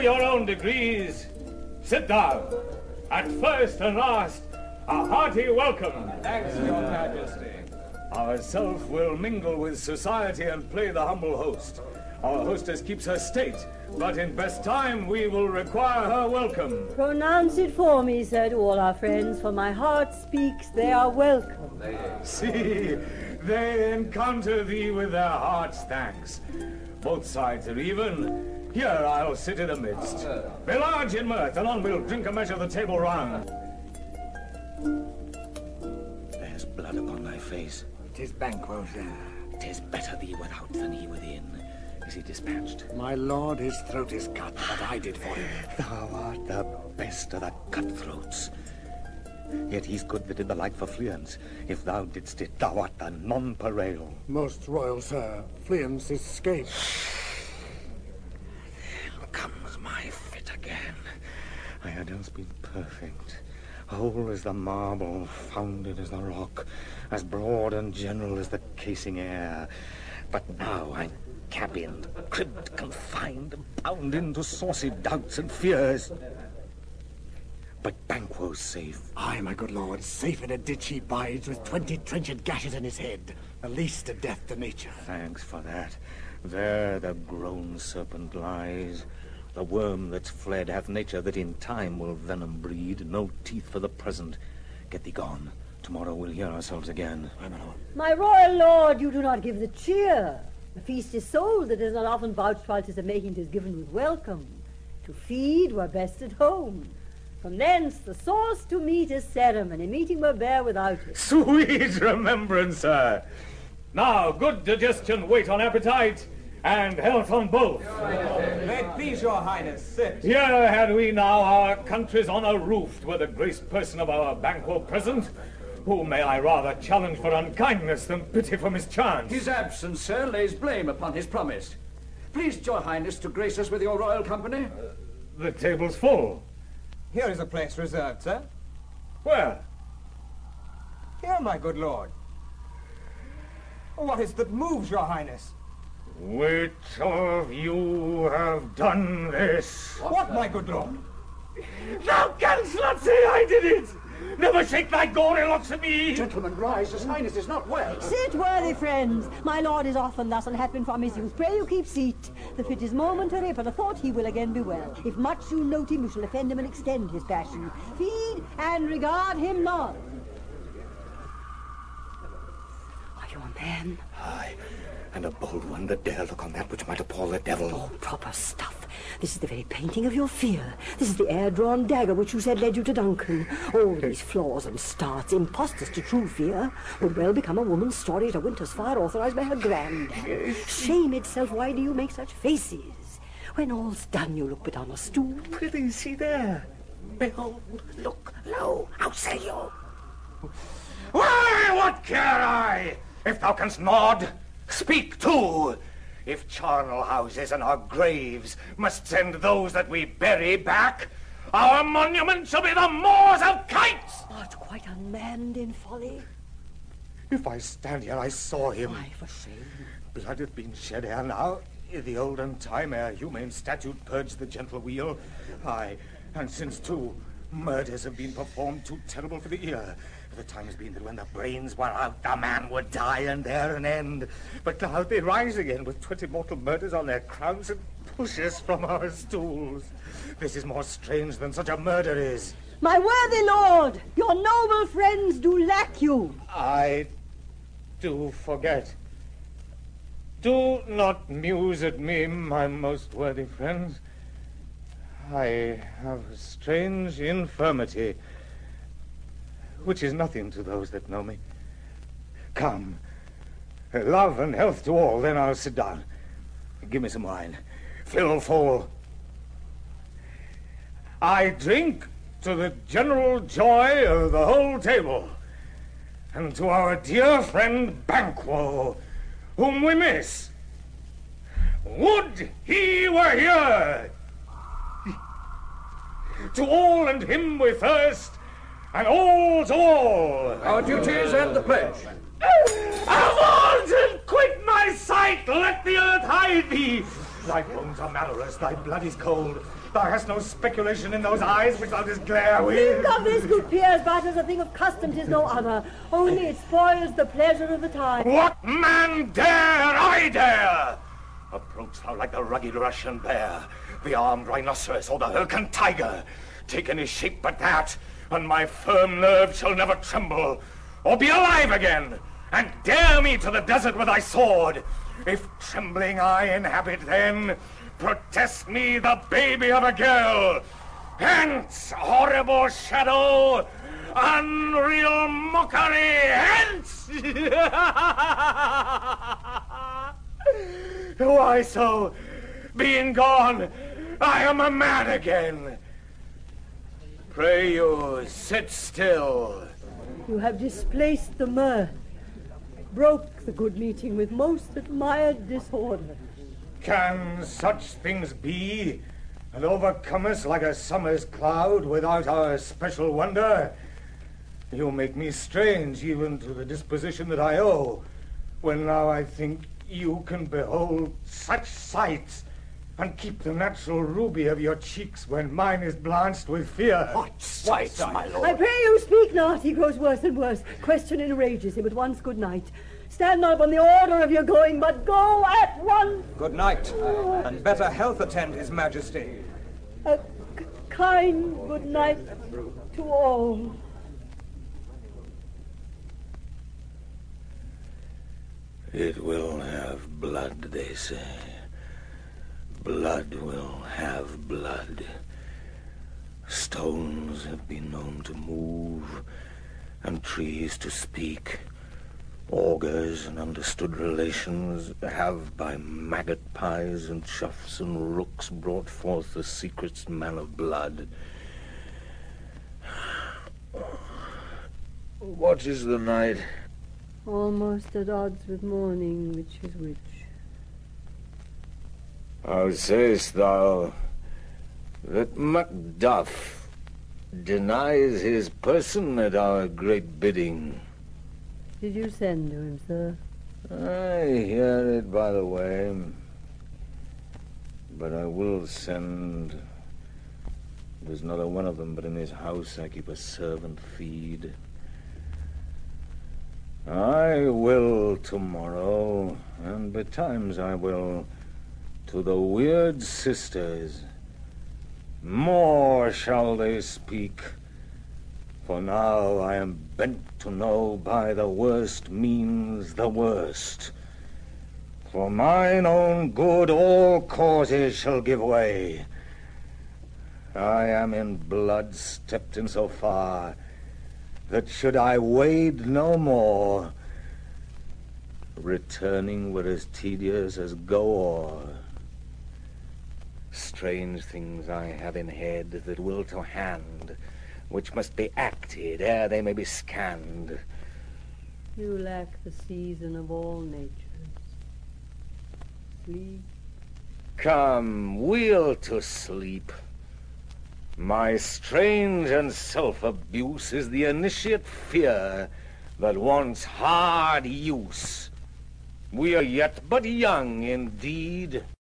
your own degrees. Sit down. At first and last, a hearty welcome. Thanks, Your Majesty. Ourself will mingle with society and play the humble host. Our hostess keeps her state, but in best time we will require her welcome. Pronounce it for me, sir, to all our friends, for my heart speaks they are welcome. See, they encounter thee with their heart's thanks. Both sides are even. Here I'll sit in the midst. Be large in mirth, and on we'll drink a measure the table round. There's blood upon thy face. 'Tis Banquo, sir. 'Tis better thee without than he within. Is he dispatched? My lord, his throat is cut, but I did for him. Thou art the best of the cutthroats. Yet he's good that did the like for Fleance. If thou didst it, thou art the nonpareil. Most royal sir, Fleance escaped. There comes my fit again. I had else been perfect. Whole as the marble, founded as the rock, as broad and general as the casing air. But now I'm cabined, cribbed, confined, bound into saucy doubts and fears. But Banquo's safe. Aye, my good lord, safe in a ditch he bides with 20 trenchant gashes in his head, the least a death to nature. Thanks for that. There the grown serpent lies. The worm that's fled hath nature that in time will venom breed. No teeth for the present. Get thee gone. Tomorrow we'll hear ourselves again. Aye, my lord. My royal lord, you do not give the cheer. The feast is sold, that is not often vouched while 'tis a making 'tis given with welcome. To feed were best at home. From thence the sauce to meat is ceremony. Meeting were bare without it. Sweet remembrance, sir. Now, good digestion wait on appetite, and health on both. May it please your highness, sit. Here had we now our country's honor roofed with the graced person of our Banquo present, who may I rather challenge for unkindness than pity for mischance. His absence, sir, lays blame upon his promise. Please, your highness, to grace us with your royal company. The table's full. Here is a place reserved, sir. Where? Here, my good lord. What is that moves your highness? Which of you have done this? What, my good lord? Thou canst not say I did it! Never shake thy gory locks at me! Gentlemen, rise. His highness is not well. Sit, worthy friends. My lord is often thus and hath been from his youth. Pray you keep seat. The fit is momentary, but I thought he will again be well. If much you note him, you shall offend him and extend his passion. Feed and regard him not. Are you a man? Aye, and a bold one that dare look on that which might appall the devil. Oh, proper stuff. This is the very painting of your fear. This is the air-drawn dagger which you said led you to Duncan. All these flaws and starts, impostors to true fear, would well become a woman's story at a winter's fire authorized by her granddad. Shame itself, why do you make such faces? When all's done, you look but on a stool. Prithee, see there. Behold, look, lo, how say you? Why, what care I? If thou canst nod, speak too. If charnel houses and our graves must send those that we bury back, our monument shall be the moors of kites! Art quite unmanned in folly? If I stand here, I saw him. Why, for shame. Blood hath been shed ere now, in the olden time, ere humane statute purged the gentle wheel. Aye, and since, too, murders have been performed too terrible for the ear. The time has been that when the brains were out, the man would die, and there an end. But now they rise again with 20 mortal murders on their crowns and push us from our stools. This is more strange than such a murder is. My worthy lord, your noble friends do lack you. I do forget. Do not muse at me, my most worthy friends. I have a strange infirmity, which is nothing to those that know me. Come, love and health to all, then I'll sit down. Give me some wine. Fill full. I drink to the general joy of the whole table, and to our dear friend Banquo, whom we miss. Would he were here! To all and him we thirst, and all to all. Our duties and the pledge. Avaunt and quit my sight! Let the earth hide thee! Thy bones are malorous, thy blood is cold. Thou hast no speculation in those eyes which thou dost glare with. Think of this, good Piers, but as a thing of custom 'tis no other. Only it spoils the pleasure of the time. What man dare? I dare! Approach thou like the rugged Russian bear, the armed rhinoceros, or the Hyrcan tiger. Take any shape but that, and my firm nerve shall never tremble, or be alive again, and dare me to the desert with thy sword. If trembling I inhabit then, protest me the baby of a girl. Hence, horrible shadow, unreal mockery, hence! Why so? Being gone, I am a man again. Pray you, sit still. You have displaced the mirth, broke the good meeting with most admired disorder. Can such things be, and overcome us like a summer's cloud without our special wonder? You make me strange even to the disposition that I owe, when now I think you can behold such sights and keep the natural ruby of your cheeks when mine is blanched with fear. What sights, my lord? I pray you speak not. He grows worse and worse. Question enrages him. At once, good night. Stand not upon the order of your going, but go at once. Good night, and better health attend his majesty. A kind good night to all. It will have blood, they say. Blood will have blood. Stones have been known to move, and trees to speak. Augurs and understood relations have by maggot pies and choughs and rooks brought forth the secret man of blood. What is the night? Almost at odds with morning, which is which. How sayest thou that Macduff denies his person at our great bidding? Did you send to him, sir? I hear it by the way, but I will send. There's not a one of them but in his house I keep a servant feed. I will tomorrow, and betimes I will to the weird sisters. More shall they speak, for now I am bent to know by the worst means the worst. For mine own good all causes shall give way. I am in blood stepped in so far that should I wade no more, returning were as tedious as go o'er. Strange things I have in head that will to hand, which must be acted ere they may be scanned. You lack the season of all natures. Sleep. Come, we'll to sleep. My strange and self-abuse is the initiate fear that wants hard use. We are yet but young indeed,